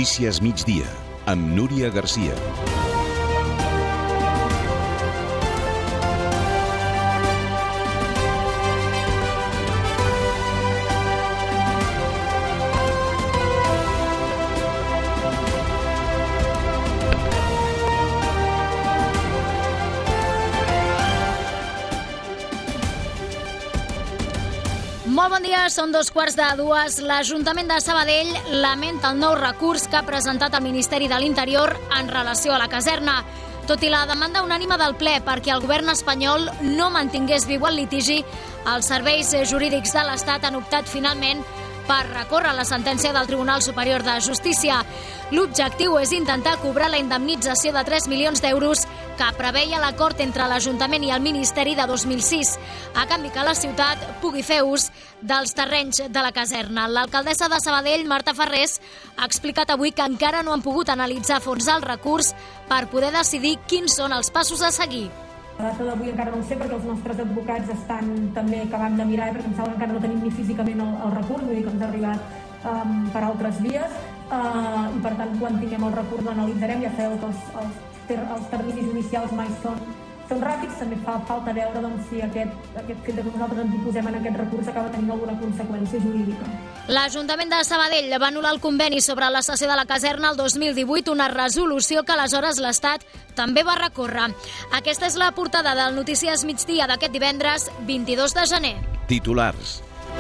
Notícies migdia, amb Núria Garcia. Molt bon dia, són 2:45. L'Ajuntament de Sabadell lamenta el nou recurs que ha presentat el Ministeri de l'Interior en relació a la caserna. Tot i la demanda unànime del ple perquè el govern espanyol no mantingués viu el litigi, els serveis jurídics de l'Estat han optat finalment per recórrer la sentència del Tribunal Superior de Justícia. L'objectiu és intentar cobrar la indemnització de 3 milions d'euros que preveia l'acord entre l'Ajuntament i el Ministeri de 2006, a canvi que la ciutat pugui fer ús dels terrenys de la caserna. L'alcaldessa de Sabadell, Marta Ferrés, ha explicat avui que encara no han pogut analitzar a fons el recurs per poder decidir quins són els passos a seguir. La data d'avui encara no ho sé perquè els nostres advocats estan també acabant de mirar, perquè em sembla que encara no tenim ni físicament el recurs, vull dir que ens ha arribat per altres vies, i per tant quan tinguem el recurs l'analitzarem. Ja sabeu que els terminis judicials mai són ràpids, també fa falta veure si aquest fet que nosaltres ens oposem en aquest recurs acaba tenint alguna conseqüència jurídica. L'Ajuntament de Sabadell va anul·lar el conveni sobre la cessió de la caserna el 2018, una resolució que aleshores l'Estat també va recórrer. Aquesta és la portada del Notícies Migdia d'aquest divendres 22 de gener. Titulars.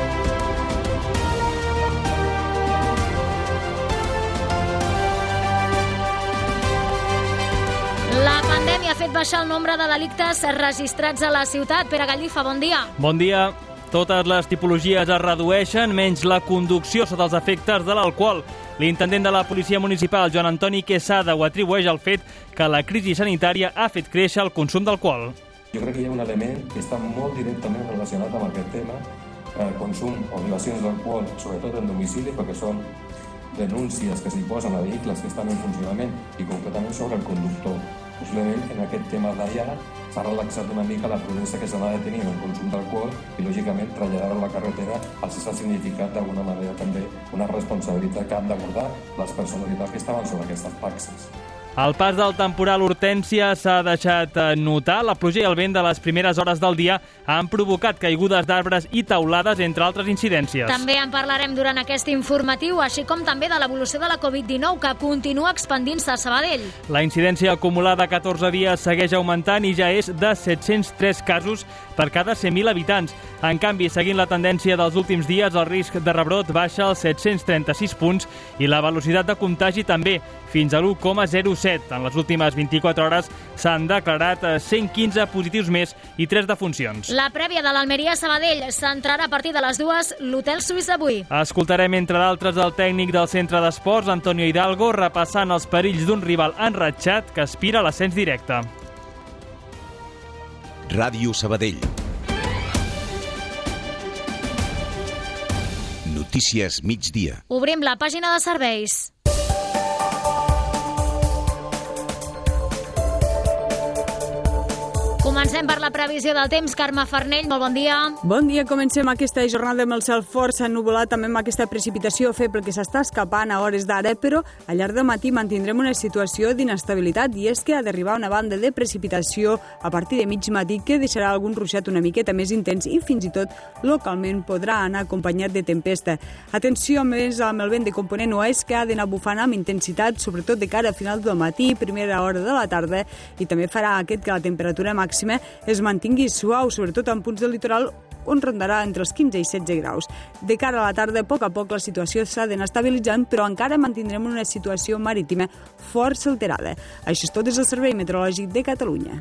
La pandèmia ha fet baixar el nombre de delictes registrats a la ciutat. Pere Gallifa, bon dia. Bon dia. Totes les tipologies es redueixen, menys la conducció sota els efectes de l'alcohol. L'intendent de la Policia Municipal, Joan Antoni Quesada, ho atribueix al fet que la crisi sanitària ha fet créixer el consum d'alcohol. Jo crec que hi ha un element que està molt directament relacionat amb aquest tema, el consum o violacions d'alcohol, sobretot en domicili, perquè són denúncies que s'hi posen a vehicles que estan en funcionament i concretament sobre el conductor. Possiblement en aquest tema d'allà s'ha relaxat una mica la prudència que s'ha de tenir en el consum d'alcohol i lògicament traslladar-ho a la carretera els ha significat d'alguna manera també una responsabilitat que han d'abordar les personalitats que estaven sobre aquestes taxes. El pas del temporal Hortènsia s'ha deixat notar. La pluja i el vent de les primeres hores del dia han provocat caigudes d'arbres i teulades, entre altres incidències. També en parlarem durant aquest informatiu, així com també de l'evolució de la Covid-19, que continua expandint-se a Sabadell. La incidència acumulada a 14 dies segueix augmentant i ja és de 703 casos per cada 100.000 habitants. En canvi, seguint la tendència dels últims dies, el risc de rebrot baixa als 736 punts i la velocitat de contagi també, fins a l'1,07. En les últimes 24 hores s'han declarat 115 positius més i 3 defuncions. La prèvia de l'Almeria-Sabadell s'entrarà a partir de les 2 l'Hotel Suís d'avui. Escoltarem, entre d'altres, el tècnic del centre d'esports, Antonio Hidalgo, repassant els perills d'un rival enratxat que aspira a l'ascens directe. Ràdio Sabadell. Notícies migdia. Obrim la pàgina de serveis. Comencem per la previsió del temps. Carme Farnell, molt bon dia. Bon dia, comencem aquesta jornada amb el cel força ennuvolat, també amb aquesta precipitació feble que s'està escapant a hores d'ara, però al llarg del matí mantindrem una situació d'inestabilitat, i és que ha d'arribar una banda de precipitació a partir de mig matí que deixarà algun ruixat una miqueta més intens i fins i tot localment podrà anar acompanyat de tempesta. Atenció més amb el vent de component oest, que ha d'anar bufant amb intensitat, sobretot de cara a final del matí, primera hora de la tarda, i també farà aquest que la temperatura màxima es mantingui suau, sobretot en punts del litoral on rondarà entre els 15 i 16 graus. De cara a la tarda, a poc la situació s'ha d'anar estabilitzant, però encara mantindrem una situació marítima força alterada. Això és tot des del Servei Meteorològic de Catalunya.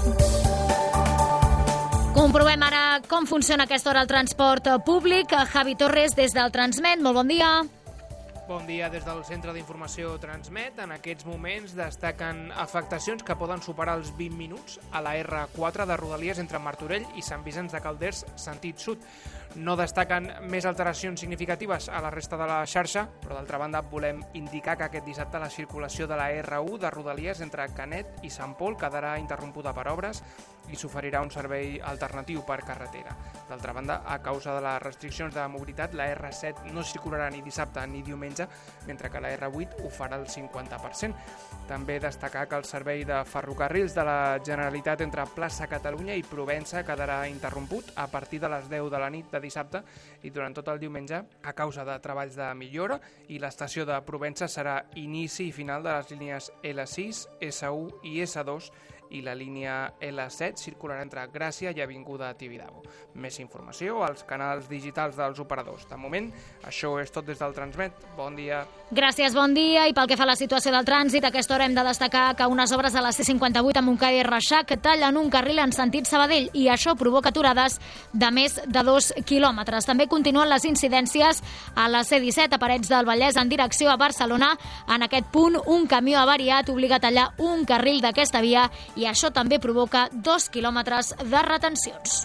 Comprovem ara com funciona a aquesta hora el transport públic. Javi Torres, des del Transmet, molt bon dia. Bon dia des del Centre d'Informació Transmet. En aquests moments destaquen afectacions que poden superar els 20 minuts a la R4 de Rodalies entre Martorell i Sant Vicenç de Calders, sentit sud. No destaquen més alteracions significatives a la resta de la xarxa, però d'altra banda volem indicar que aquest dissabte la circulació de la R1 de Rodalies entre Canet i Sant Pol quedarà interrompuda per obres i s'oferirà un servei alternatiu per carretera. D'altra banda, a causa de les restriccions de mobilitat, la R7 no circularà ni dissabte ni diumenge peatge, mentre que la R8 ho farà el 50%. També destacar que el servei de ferrocarrils de la Generalitat entre Plaça Catalunya i Provença quedarà interromput a partir de les 10 de la nit de dissabte i durant tot el diumenge a causa de treballs de millora, i l'estació de Provença serà inici i final de les línies L6, S1 i S2, i la línia L7 circularà entre Gràcia i Avinguda Tibidabo. Més informació als canals digitals dels operadors. De moment, això és tot des del Transmet. Bon dia. Gràcies, bon dia. I pel que fa a la situació del trànsit, a aquesta hora hem de destacar que unes obres a la C58 a Montcada i Reixac tallen un carril en sentit Sabadell i això provoca aturades de més de 2 quilòmetres. També continuen les incidències a la C17 a Parets del Vallès en direcció a Barcelona. En aquest punt, un camió avariat obliga a tallar un carril d'aquesta via i això també provoca 2 quilòmetres de retencions.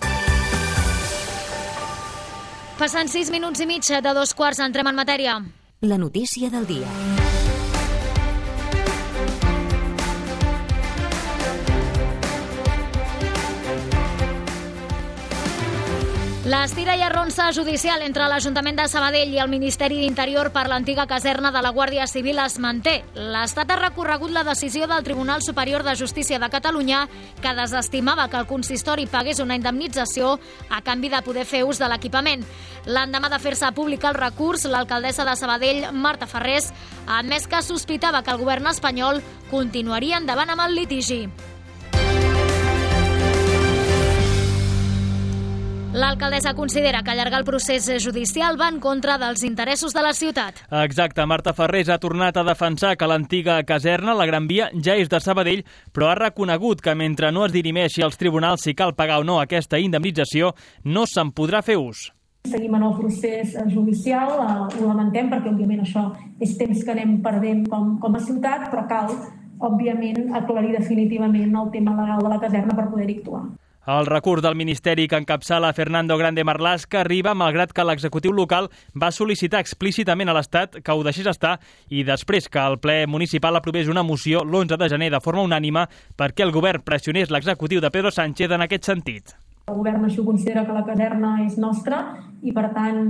Passant 6 minuts i mig de 2:15, entrem en matèria. La notícia del dia. L'estira i arronsa judicial entre l'Ajuntament de Sabadell i el Ministeri d'Interior per l'antiga caserna de la Guàrdia Civil es manté. L'Estat ha recorregut la decisió del Tribunal Superior de Justícia de Catalunya que desestimava que el consistori pagués una indemnització a canvi de poder fer ús de l'equipament. L'endemà de fer-se públic el recurs, l'alcaldessa de Sabadell, Marta Ferrés, ha admès que sospitava que el govern espanyol continuaria endavant amb el litigi. L'alcaldessa considera que allargar el procés judicial va en contra dels interessos de la ciutat. Exacte, Marta Ferrés ha tornat a defensar que l'antiga caserna, la Gran Via, ja és de Sabadell, però ha reconegut que mentre no es dirimeixi als tribunals si cal pagar o no aquesta indemnització, no se'n podrà fer ús. Seguim en el procés judicial, ho lamentem perquè, òbviament, això és temps que anem perdent com a ciutat, però cal, òbviament, aclarir definitivament el tema legal de la caserna per poder-hi actuar. El recurs del Ministeri que encapçala Fernando Grande Marlaska arriba malgrat que l'executiu local va sol·licitar explícitament a l'Estat que ho deixés estar i després que el ple municipal aprovés una moció l'11 de gener de forma unànime perquè el govern pressionés l'executiu de Pedro Sánchez en aquest sentit. El govern així considera que la caserna és nostra i, per tant,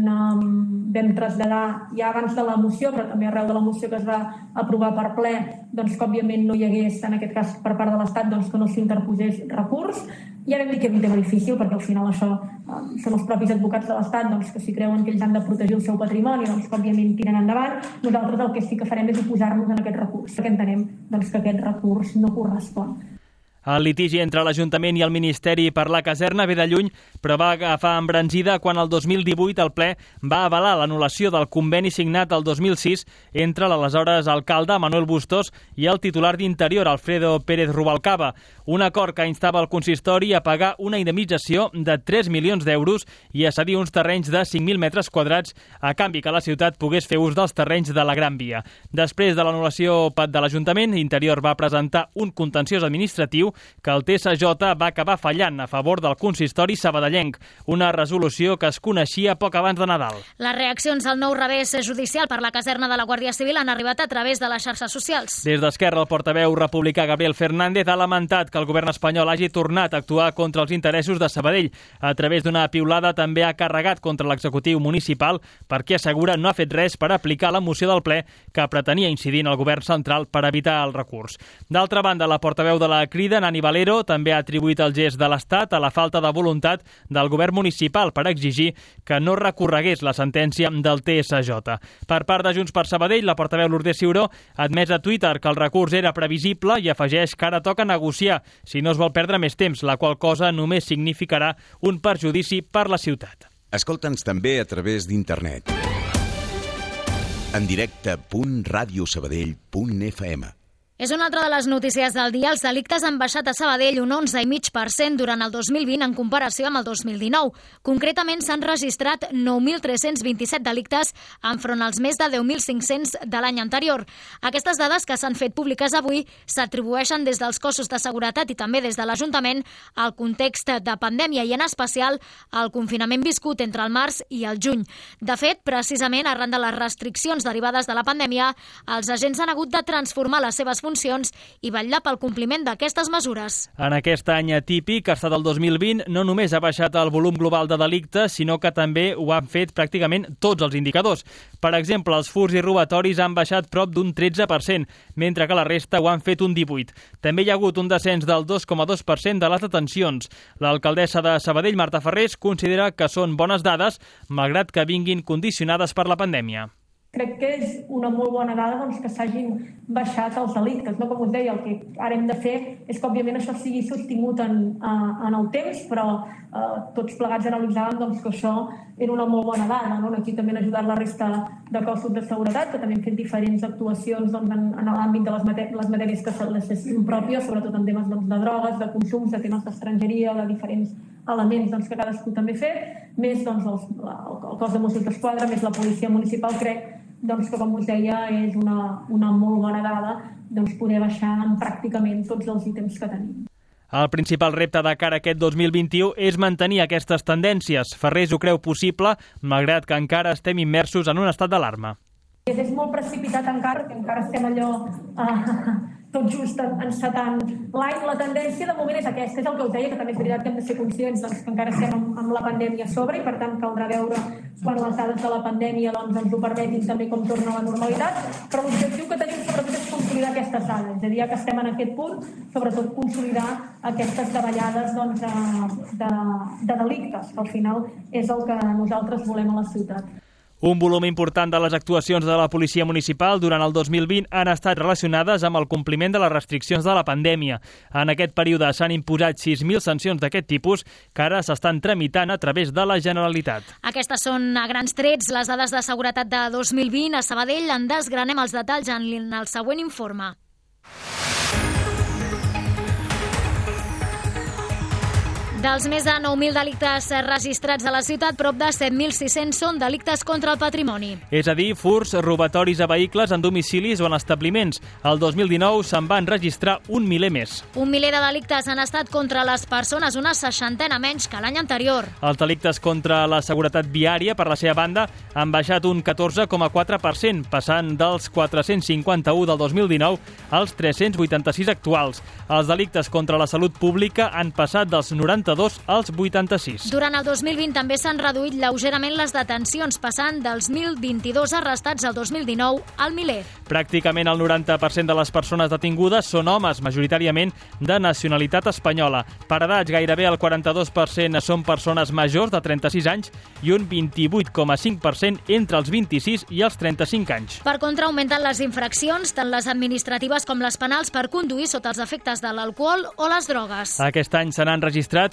vam traslladar ja abans de la moció, però també arreu de la moció que es va aprovar per ple, doncs que òbviament no hi hagués, en aquest cas per part de l'Estat, doncs que no s'interposés recurs. Ja vam dir que era un tema difícil, perquè al final això són els propis advocats de l'Estat doncs, que si creuen que ells han de protegir el seu patrimoni, doncs que òbviament tiren endavant. Nosaltres el que sí que farem és oposar-nos en aquest recurs, perquè entenem doncs, que aquest recurs no correspon. El litigi entre l'Ajuntament i el Ministeri per la caserna ve de lluny, però va agafar embranzida quan el 2018 el ple va avalar l'anul·lació del conveni signat el 2006 entre l'aleshores alcalde Manuel Bustos i el titular d'Interior, Alfredo Pérez Rubalcaba. Un acord que instava el consistori a pagar una indemnització de 3 milions d'euros i a cedir uns terrenys de 5.000 metres quadrats a canvi que la ciutat pogués fer ús dels terrenys de la Gran Via. Després de l'anul·lació de l'Ajuntament, Interior va presentar un contenciós administratiu que el TSJ va acabar fallant a favor del consistori sabadellenc, una resolució que es coneixia poc abans de Nadal. Les reaccions al nou revés judicial per la caserna de la Guàrdia Civil han arribat a través de les xarxes socials. Des d'Esquerra, el portaveu republicà Gabriel Fernández ha lamentat que el govern espanyol hagi tornat a actuar contra els interessos de Sabadell. A través d'una piulada també ha carregat contra l'executiu municipal perquè assegura no ha fet res per aplicar la moció del ple que pretenia incidir en el govern central per evitar el recurs. D'altra banda, la portaveu de la Crida, Nani Valero, també ha atribuït el gest de l'Estat a la falta de voluntat del govern municipal per exigir que no recorregués la sentència del TSJ. Per part de Junts per Sabadell, la portaveu Lourdes Ciuró ha admès a Twitter que el recurs era previsible i afegeix que ara toca negociar si no es vol perdre més temps, la qual cosa només significarà un perjudici per la ciutat. Escolta'ns també a través d'internet. En directe.radiosabadell.fm. És una altra de les notícies del dia. Els delictes han baixat a Sabadell un 11,5% durant el 2020 en comparació amb el 2019. Concretament, s'han registrat 9.327 delictes enfront als més de 10.500 de l'any anterior. Aquestes dades que s'han fet públiques avui s'atribueixen des dels cossos de seguretat i també des de l'Ajuntament al context de pandèmia i en especial al confinament viscut entre el març i el juny. De fet, precisament arran de les restriccions derivades de la pandèmia, els agents han hagut de transformar les seves funcions i vetllar pel compliment d'aquestes mesures. En aquest any atípic, que ha estat el 2020, no només ha baixat el volum global de delictes, sinó que també ho han fet pràcticament tots els indicadors. Per exemple, els furts i robatoris han baixat prop d'un 13%, mentre que la resta ho han fet un 18%. També hi ha hagut un descens del 2,2% de les detencions. L'alcaldessa de Sabadell, Marta Ferrés, considera que són bones dades, malgrat que vinguin condicionades per la pandèmia. Crec que és una molt bona dada que s'hagin baixat els delictes. Com us deia, el que ara hem de fer és que, òbviament, això sigui sostingut en el temps, però tots plegats analitzàvem que això era una molt bona dada. Aquí també han ajudat la resta de cossos de seguretat, que també hem fet diferents actuacions en l'àmbit de les matèries que les pròpies, sobretot en temes de drogues, de consums, de temes d'estrangeria, de diferents elements que cadascú també ha fet, més el cos de Mossos d'Esquadra, més la policia municipal. Crec que, com us deia, és una molt bona dada poder baixar en pràcticament tots els ítems que tenim. El principal repte de cara a aquest 2021 és mantenir aquestes tendències. Ferrés ho creu possible, malgrat que encara estem immersos en un estat d'alarma. És molt precipitat encara, que encara estem tot just encetant l'any. La tendència de moment és aquesta, és el que us deia, que també és veritat que hem de ser conscients que encara estem amb la pandèmia a sobre i per tant caldrà veure quan les dades de la pandèmia ens ho permetin també com torna a la normalitat, però l'objectiu que tenim sobretot és consolidar aquestes dades, és a dir, ja que estem en aquest punt, sobretot consolidar aquestes davallades de delictes, que al final és el que nosaltres volem a la ciutat. Un volum important de les actuacions de la policia municipal durant el 2020 han estat relacionades amb el compliment de les restriccions de la pandèmia. En aquest període s'han imposat 6.000 sancions d'aquest tipus que ara s'estan tramitant a través de la Generalitat. Aquestes són a grans trets les dades de seguretat de 2020 a Sabadell. En desgranem els detalls en el següent informe. Dels més de 9.000 delictes registrats a la ciutat, prop de 7.600 són delictes contra el patrimoni. És a dir, furts, robatoris a vehicles en domicilis o en establiments. El 2019 se'n van registrar un miler més. Un miler de delictes han estat contra les persones, una 60 menys que l'any anterior. Els delictes contra la seguretat viària, per la seva banda, han baixat un 14,4%, passant dels 451 del 2019 als 386 actuals. Els delictes contra la salut pública han passat dels 92 als 86. Durant el 2020 també s'han reduït lleugerament les detencions, passant dels 1.022 arrestats al 2019 al miler. Pràcticament el 90% de les persones detingudes són homes, majoritàriament de nacionalitat espanyola. Per edats, gairebé el 42% són persones majors de 36 anys i un 28,5% entre els 26 i els 35 anys. Per contra, augmenten les infraccions, tant les administratives com les penals, per conduir sota els efectes de l'alcohol o les drogues. Aquest any se n'han registrat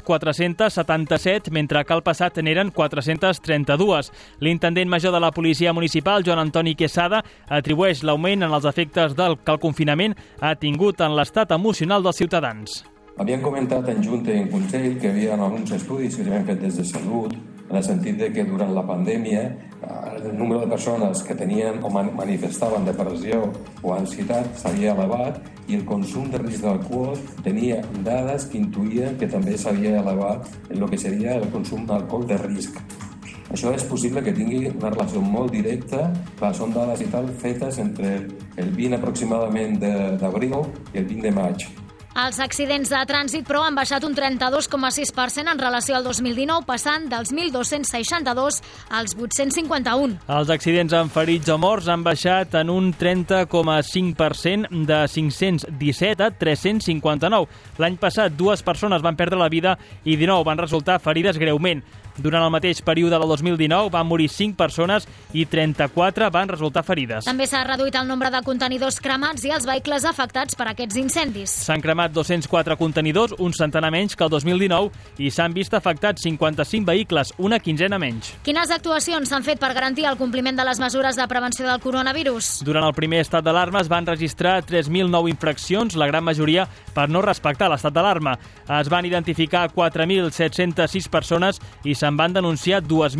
477, mentre que el passat n'eren 432. L'intendent major de la Policia Municipal, Joan Antoni Quesada, atribueix l'augment en els efectes que el confinament ha tingut en l'estat emocional dels ciutadans. Havien comentat en Junta i en Consell que hi havia alguns estudis que s'havien fet des de Salut, en el sentit de que durant la pandèmia el número de persones que tenien o manifestaven depressió o ansietat s'havia elevat i el consum de risc d'alcohol tenia dades que intuïen que també s'havia elevat en el que seria el consum d'alcohol de risc. Això és possible que tingui una relació molt directa, són dades i tal fetes entre el 20 aproximadament d'abril i el 20 de maig. Els accidents de trànsit, però, han baixat un 32,6% en relació al 2019, passant dels 1.262 als 851. Els accidents amb ferits o morts han baixat en un 30,5%, de 517 a 359. L'any passat, 2 persones van perdre la vida i 19 van resultar ferides greument. Durant el mateix període del 2019 van morir 5 persones i 34 van resultar ferides. També s'ha reduït el nombre de contenidors cremats i els vehicles afectats per aquests incendis. S'han cremat 204 contenidors, un centenar menys que el 2019, i s'han vist afectats 55 vehicles, una quinzena menys. Quines actuacions s'han fet per garantir el compliment de les mesures de prevenció del coronavirus? Durant el primer estat d'alarma es van registrar 3.009 infraccions, la gran majoria per no respectar l'estat d'alarma. Es van identificar 4.706 persones i se'n van denunciar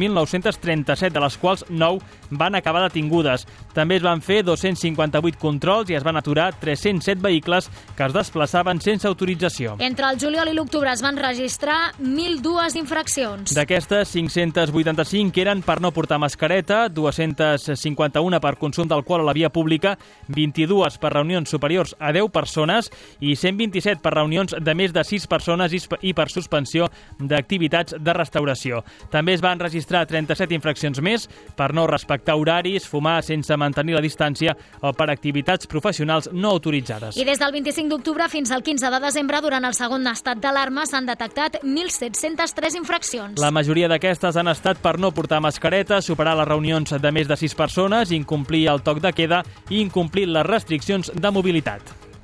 2.937, de les quals 9 van acabar detingudes. També es van fer 258 controls i es van aturar 307 vehicles que es desplaçaven circulaven sense autorització. Entre el juliol i l'octubre es van registrar 1.002 infraccions. D'aquestes, 585 eren per no portar mascareta, 251 per consum d'alcohol a la via pública, 22 per reunions superiors a 10 persones i 127 per reunions de més de 6 persones i per suspensió d'activitats de restauració. També es van registrar 37 infraccions més per no respectar horaris, fumar sense mantenir la distància o per activitats professionals no autoritzades. I des del 25 d'octubre fins al 15 de desembre, durant el segon estat d'alarma, s'han detectat 1.703 infraccions. La majoria d'aquestes han estat per no portar mascareta, superar les reunions de més de 6 persones, incomplir el toc de queda i incomplir les restriccions de mobilitat.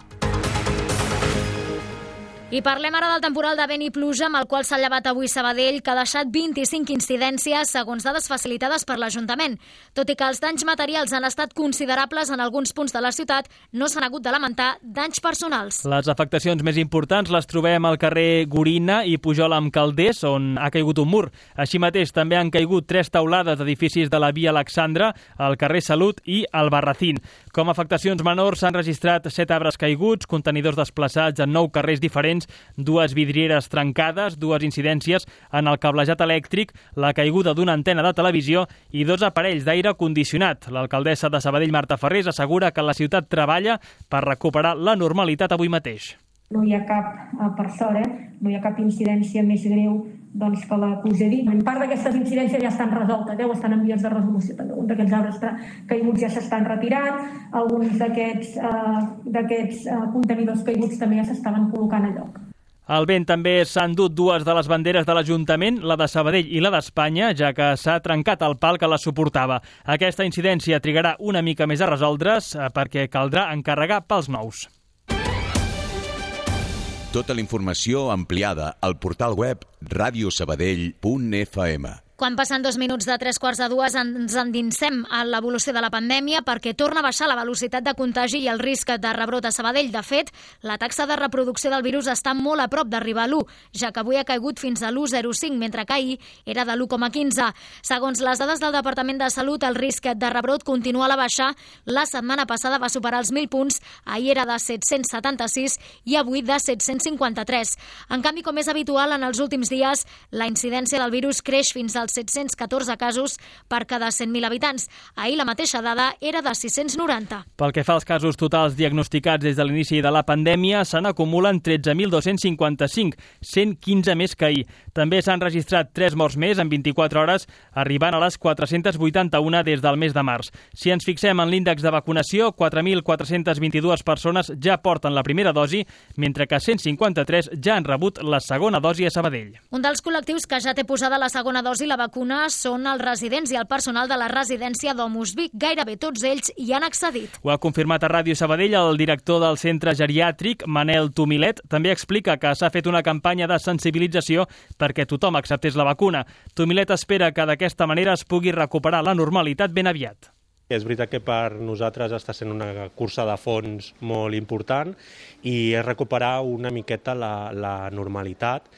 I parlem ara del temporal de vent i pluja amb el qual s'ha llevat avui Sabadell, que ha deixat 25 incidències segons dades facilitades per l'Ajuntament. Tot i que els danys materials han estat considerables en alguns punts de la ciutat, no s'han hagut de lamentar danys personals. Les afectacions més importants les trobem al carrer Gorina i Pujol amb Calders, on ha caigut un mur. Així mateix també han caigut 3 teulades d'edificis de la via Alexandra, al carrer Salut i al Barracín. Com a afectacions menors s'han registrat 7 arbres caiguts, contenidors desplaçats en 9 carrers diferents, 2 vidrieres trencades, 2 incidències en el cablejat elèctric, la caiguda d'una antena de televisió i 2 aparells d'aire condicionat. L'alcaldessa de Sabadell, Marta Ferrés, assegura que la ciutat treballa per recuperar la normalitat avui mateix. No hi ha cap, per sort, no hi ha cap incidència més greu que la que us he dit. Part d'aquestes incidències ja estan resoltes, estan en vies de resolució. També alguns d'aquests arbres caiguts ja s'estan retirant, alguns d'aquests contenidors caiguts també ja s'estaven col·locant a lloc. Al vent també s'han dut 2 de les banderes de l'Ajuntament, la de Sabadell i la d'Espanya, ja que s'ha trencat el pal que la suportava. Aquesta incidència trigarà una mica més a resoldre's perquè caldrà encarregar pals nous. Tota la informació ampliada al portal web radiosabadell.fm. Quan passen 2 minuts de 2:45 ens endinsem a l'evolució de la pandèmia perquè torna a baixar la velocitat de contagi i el risc de rebrot a Sabadell. De fet, la taxa de reproducció del virus està molt a prop d'arribar a l'1, ja que avui ha caigut fins a l'1,05, mentre que ahir era de l'1,15. Segons les dades del Departament de Salut, el risc de rebrot continua a la baixa. La setmana passada va superar els 1.000 punts, ahir era de 776 i avui de 753. En canvi, com és habitual en els últims dies, la incidència del virus creix fins als 714 casos per cada 100.000 habitants. Ahir la mateixa dada era de 690. Pel que fa als casos totals diagnosticats des de l'inici de la pandèmia, se n'acumulen 13.255, 115 més que ahir. També s'han registrat 3 morts més en 24 hores, arribant a les 481 des del mes de març. Si ens fixem en l'índex de vacunació, 4.422 persones ja porten la primera dosi, mentre que 153 ja han rebut la segona dosi a Sabadell. Un dels col·lectius que ja té posada la segona dosi la vacuna són els residents i el personal de la residència Domus Vic. Gairebé tots ells hi han accedit. Ho ha confirmat a Ràdio Sabadell el director del centre geriàtric, Manel Tumilet. També explica que s'ha fet una campanya de sensibilització perquè tothom acceptés la vacuna. Tumilet espera que d'aquesta manera es pugui recuperar la normalitat ben aviat. És veritat que per nosaltres està sent una cursa de fons molt important i és recuperar una miqueta la normalitat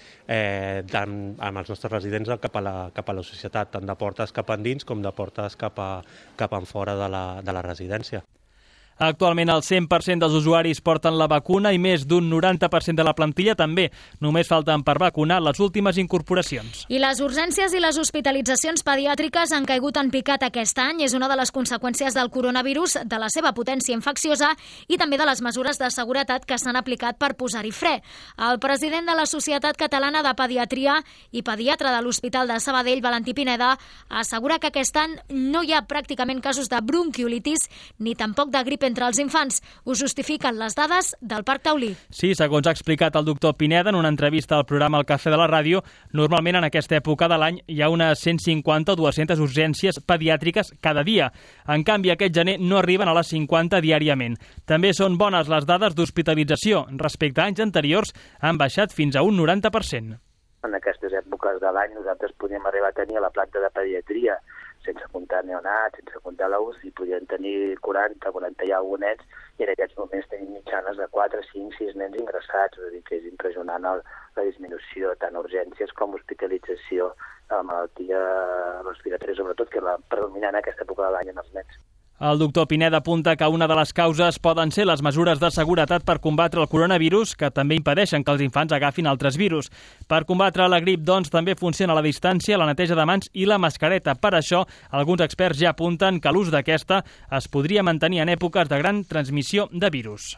amb els nostres residents cap a la societat, tant de portes cap endins com de portes cap enfora de la residència. Actualment el 100% dels usuaris porten la vacuna i més d'un 90% de la plantilla també. Només falten per vacunar les últimes incorporacions. I les urgències i les hospitalitzacions pediàtriques han caigut en picat aquest any. És una de les conseqüències del coronavirus, de la seva potència infecciosa i també de les mesures de seguretat que s'han aplicat per posar-hi fre. El president de la Societat Catalana de Pediatria i pediatre de l'Hospital de Sabadell, Valentí Pineda, assegura que aquest any no hi ha pràcticament casos de bronquiolitis ni tampoc de grip entre els infants. Ho justifiquen les dades del Parc Taulí. Sí, segons ha explicat el doctor Pineda en una entrevista al programa El Cafè de la Ràdio, normalment en aquesta època de l'any hi ha unes 150 o 200 urgències pediàtriques cada dia. En canvi, aquest gener no arriben a les 50 diàriament. També són bones les dades d'hospitalització. Respecte a anys anteriors, han baixat fins a un 90%. En aquestes èpoques de l'any nosaltres podíem arribar a tenir a la planta de pediatria, sense comptar neonats, sense comptar la UCI, podien tenir 40 i alguns nens, i en aquests moments tenim mitjanes de 4, 5, 6 nens ingressats, és a dir, que és impressionant la disminució, tant urgències com hospitalització de la malaltia respiratori, sobretot que és la predominant en aquesta època de l'any en els nens. El doctor Pineda apunta que una de les causes poden ser les mesures de seguretat per combatre el coronavirus, que també impedeixen que els infants agafin altres virus. Per combatre la grip, doncs, també funciona la distància, la neteja de mans i la mascareta. Per això, alguns experts ja apunten que l'ús d'aquesta es podria mantenir en èpoques de gran transmissió de virus.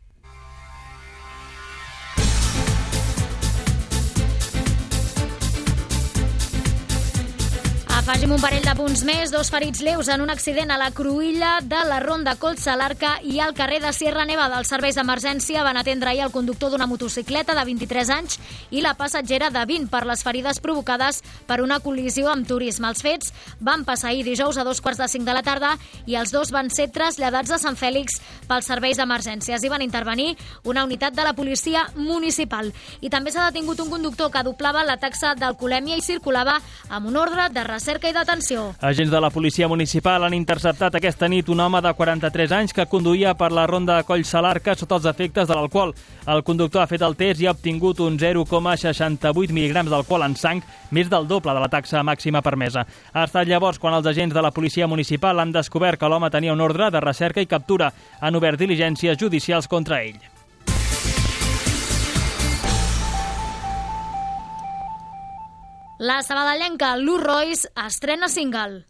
Afegim un parell de punts més. 2 ferits lleus en un accident a la cruïlla de la Ronda Coll Salarca i al carrer de Sierra Nevada. Els serveis d'emergència van atendre ahir el conductor d'una motocicleta de 23 anys i la passatgera de 20 per les ferides provocades per una col·lisió amb turisme. Els fets van passar ahir dijous a 2:45 de la tarda i els dos van ser traslladats a Sant Fèlix pels serveis d'emergències. Hi van intervenir una unitat de la policia municipal. I també s'ha detingut un conductor que doblava la taxa d'alcoholèmia i circulava amb un ordre de recerca i detenció. Agents de la policia municipal han interceptat aquesta nit un home de 43 anys que conduïa per la Ronda de Coll Salarca sota els efectes de l'alcohol. El conductor ha fet el test i ha obtingut un 0,68 mil·ligrams d'alcohol en sang, més del doble de la taxa màxima permesa. Ha estat llavors quan els agents de la policia municipal han descobert que l'home tenia un ordre de recerca i captura. Han obert diligències judicials contra ell. La sabadellenca Lou Royce estrena single.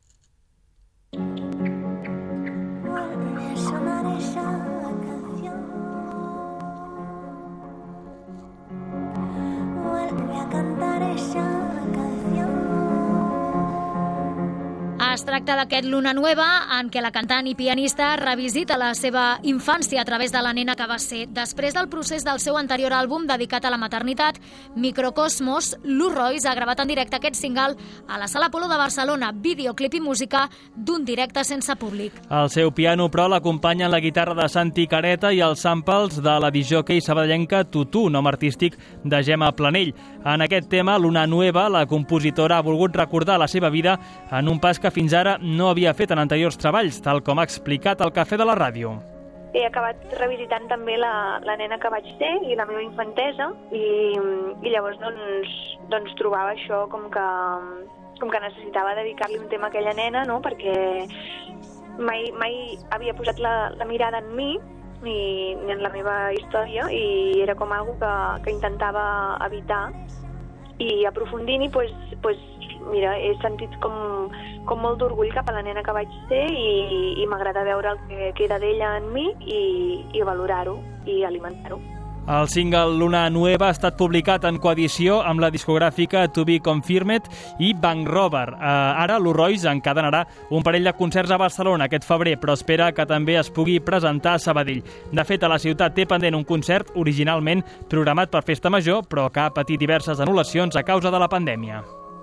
Es tracta d'aquest Luna Nueva, en què la cantant i pianista revisita la seva infància a través de la nena que va ser. Després del procés del seu anterior àlbum dedicat a la maternitat, Microcosmos, Lou Royce ha gravat en directe aquest single a la Sala Apolo de Barcelona, videoclip i música d'un directe sense públic. El seu piano, però, l'acompanya la guitarra de Santi Careta i els samples de la discjòquei sabadellenca Tutu, nom artístic de Gemma Planell. En aquest tema, Luna Nueva, la compositora ha volgut recordar la seva vida en un pas que fins ara no havia fet en anteriors treballs, tal com ha explicat al Cafè de la Ràdio. He acabat revisitant també la nena que vaig ser i la meva infantesa i llavors doncs trobava això com que necessitava dedicar-li un tema a aquella nena, no? Perquè mai havia posat la mirada en mi ni en la meva història i era com algo que intentava evitar i aprofundint i mira, he sentit com molt d'orgull cap a la nena que vaig ser i m'agrada veure el que queda d'ella en mi i valorar-ho i alimentar-ho. El single Luna Nueva ha estat publicat en coedició amb la discogràfica To Be Confirmed i Bank Robber. Ara Lou Royce encadenarà un parell de concerts a Barcelona aquest febrer, però espera que també es pugui presentar a Sabadell. De fet, a la ciutat té pendent un concert originalment programat per Festa Major, però que ha patit diverses anul·lacions a causa de la pandèmia.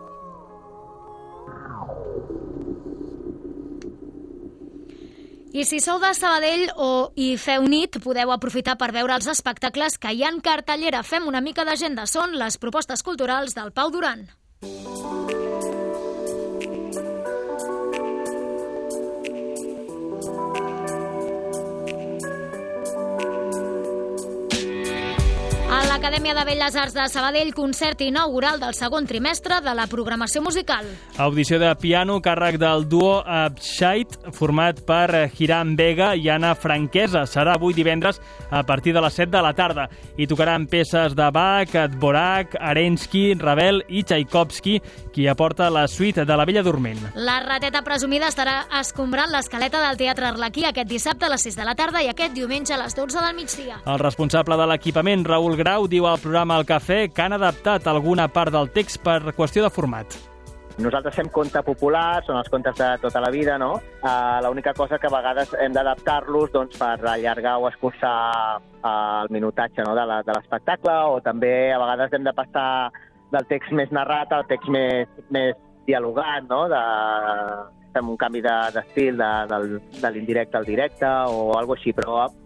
I si sou de Sabadell o hi feu nit, podeu aprofitar per veure els espectacles que hi ha en cartellera. Fem una mica d'agenda. Són les propostes culturals del Pau Duran. A l'Acadèmia de Belles Arts de Sabadell, concert inaugural del segon trimestre de la programació musical. Audició de piano, càrrec del duo Abshait, format per Hiram Vega i Anna Franquesa. Serà avui divendres a partir de les 7 de la tarda. I tocaran peces de Bach, Dvorak, Arensky, Ravel i Tchaikovsky, qui aporta la suite de La Bella Dorment. La rateta presumida estarà escombrant l'escaleta del Teatre Arlequí aquest dissabte a les 6 de la tarda i aquest diumenge a les 12 del migdia. El responsable de l'equipament, Raül Grau, diu al programa El Cafè que han adaptat alguna part del text per qüestió de format. Nosaltres fem conte popular, són els contes de tota la vida, no? L'única cosa que a vegades hem d'adaptar-los per allargar o escurçar el minutatge, no? de l'espectacle, o també a vegades hem de passar del text més narrat al text més dialogat, no? Fem un canvi d'estil de l'indirecte al directe o alguna així, però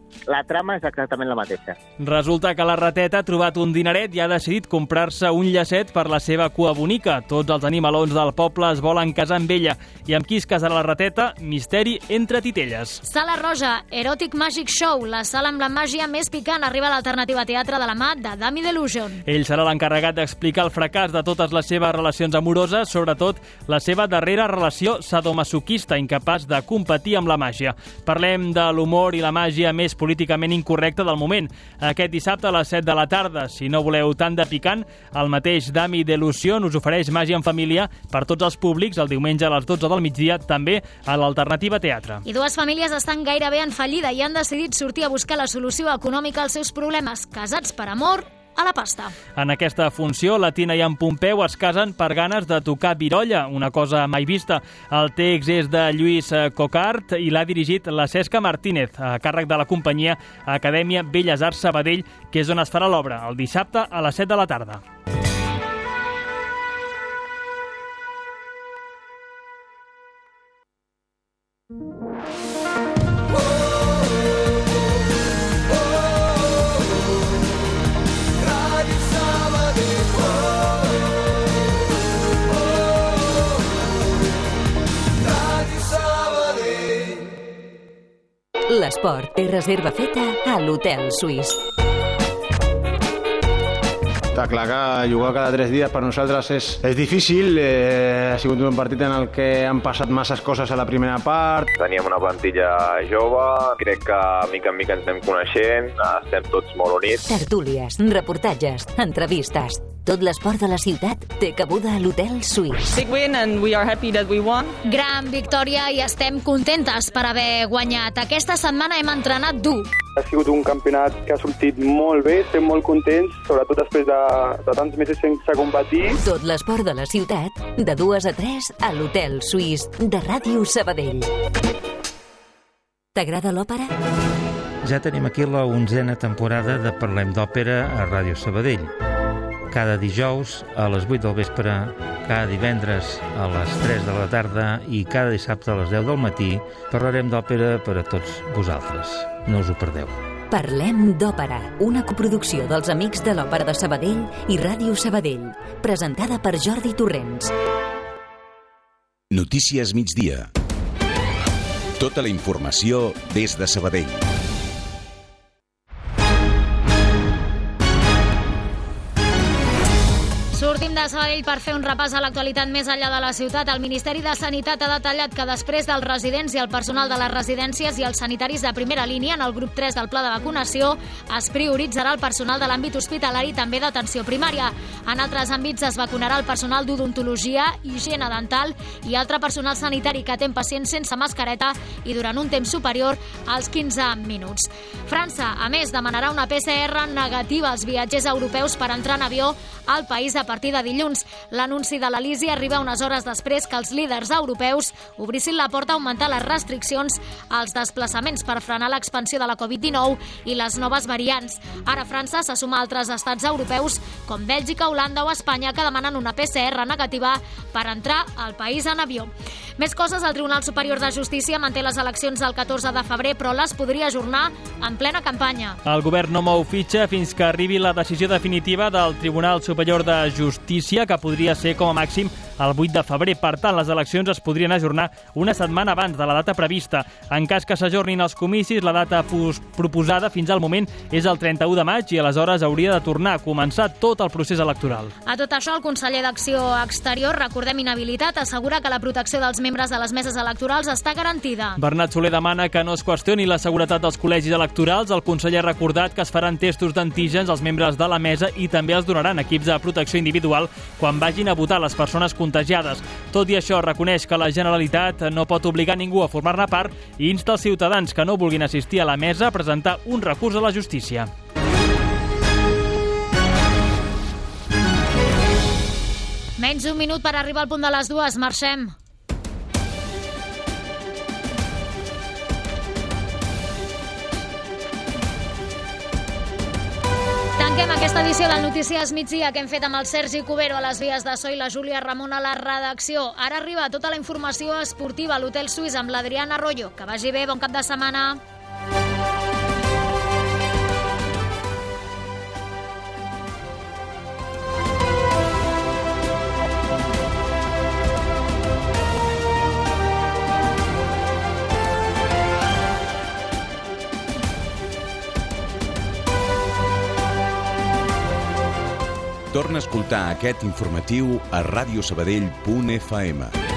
la trama és exactament la mateixa. Resulta que la rateta ha trobat un dineret i ha decidit comprar-se un llacet per la seva cua bonica. Tots els animalons del poble es volen casar amb ella. I amb qui es casarà la rateta? Misteri entre titelles. Sala Roja, Erotic Magic Show, la sala amb la màgia més picant, arriba a l'Alternativa Teatre de la mà de Dami Delusion. Ell serà l'encarregat d'explicar el fracàs de totes les seves relacions amoroses, sobretot la seva darrera relació sadomasoquista, incapaç de competir amb la màgia. Parlem de l'humor i la màgia més políticament incorrecta del moment. Aquest dissabte a les 7 de la tarda. Si no voleu tant de picant, el mateix Dami Delusion us ofereix màgia en família per tots els públics el diumenge a les 12 del migdia, també a l'Alternativa Teatre. I dues famílies estan gairebé en fallida i han decidit sortir a buscar la solució econòmica als seus problemes. Casats per amor a la pasta. En aquesta funció, la Tina i en Pompeu es casen per ganes de tocar virolla, una cosa mai vista. El text és de Lluís Cocart i l'ha dirigit la Cesca Martínez, a càrrec de la companyia Acadèmia Belles Arts Sabadell, que és on es farà l'obra, el dissabte a les 7 de la tarda. L'esport té reserva feta a l'Hotel Suís. Està clar que jugar cada 3 dies per nosaltres és difícil. Ha sigut un partit en el que han passat masses coses a la primera part. Teníem una plantilla jove, crec que mica en mica ens anem coneixent, estem tots molt units. Tertúlies, reportatges, entrevistes. Tot l'esport de la ciutat té cabuda a l'Hotel Suís. Big win and we are happy that we won. Gran victòria i estem contentes per haver guanyat. Aquesta setmana hem entrenat dur. Ha sigut un campionat que ha sortit molt bé, estem molt contents, sobretot després de tants mesos sense competir. Tot l'esport de la ciutat, de 2 a 3 a l'Hotel Suís de Ràdio Sabadell. T'agrada l'òpera? Ja tenim aquí la 11a temporada de Parlem d'Òpera a Ràdio Sabadell. Cada dijous a les 8 del vespre, cada divendres a les 3 de la tarda i cada dissabte a les 10 del matí parlarem d'òpera per a tots vosaltres. No us ho perdeu. Parlem d'Òpera, una coproducció dels Amics de l'Òpera de Sabadell i Ràdio Sabadell, presentada per Jordi Torrents. Notícies migdia. Tota la informació des de Sabadell. Sortim de Sabadell per fer un repàs a l'actualitat més enllà de la ciutat. El Ministeri de Sanitat ha detallat que després dels residents i el personal de les residències i els sanitaris de primera línia en el grup 3 del pla de vacunació es prioritzarà el personal de l'àmbit hospitalari també d'atenció primària. En altres àmbits es vacunarà el personal d'odontologia, higiene dental i altre personal sanitari que atén pacients sense mascareta i durant un temps superior als 15 minuts. França, a més, demanarà una PCR negativa als viatgers europeus per entrar en avió al país a partir de dilluns. L'anunci de l'Elisi arriba unes hores després que els líders europeus obrissin la porta a augmentar les restriccions als desplaçaments per frenar l'expansió de la Covid-19 i les noves variants. Ara França se suma a altres estats europeus com Bèlgica, Holanda o Espanya que demanen una PCR negativa per entrar al país en avió. Més coses, el Tribunal Superior de Justícia manté les eleccions del 14 de febrer però les podria ajornar en plena campanya. El govern no mou fitxa fins que arribi la decisió definitiva del Tribunal Superior de Justícia, que podria ser com a màxim el 8 de febrer. Per tant, les eleccions es podrien ajornar una setmana abans de la data prevista. En cas que s'ajornin els comicis, la data proposada fins al moment és el 31 de maig i aleshores hauria de tornar a començar tot el procés electoral. A tot això, el conseller d'Acció Exterior, recordem inhabilitat, assegura que la protecció dels membres de les meses electorals està garantida. Bernat Soler demana que no es qüestioni la seguretat dels col·legis electorals. El conseller ha recordat que es faran testos d'antígens als membres de la mesa i també els donaran equips de protecció individual quan vagin a votar les persones contagiades. Tot i això, reconeix que la Generalitat no pot obligar ningú a formar-ne part i insta els ciutadans que no vulguin assistir a la mesa a presentar un recurs a la justícia. Menys d'un minut per arribar al punt de les 2. Marxem. Tanquem aquesta edició del Notícies Migdia que hem fet amb el Sergi Cubero a les vies de so i la Júlia Ramon a la redacció. Ara arriba tota la informació esportiva a l'Hotel Suís amb l'Adriana Arroyo. Que vagi bé, bon cap de setmana. Torna a escoltar aquest informatiu a radiosabadell.fm.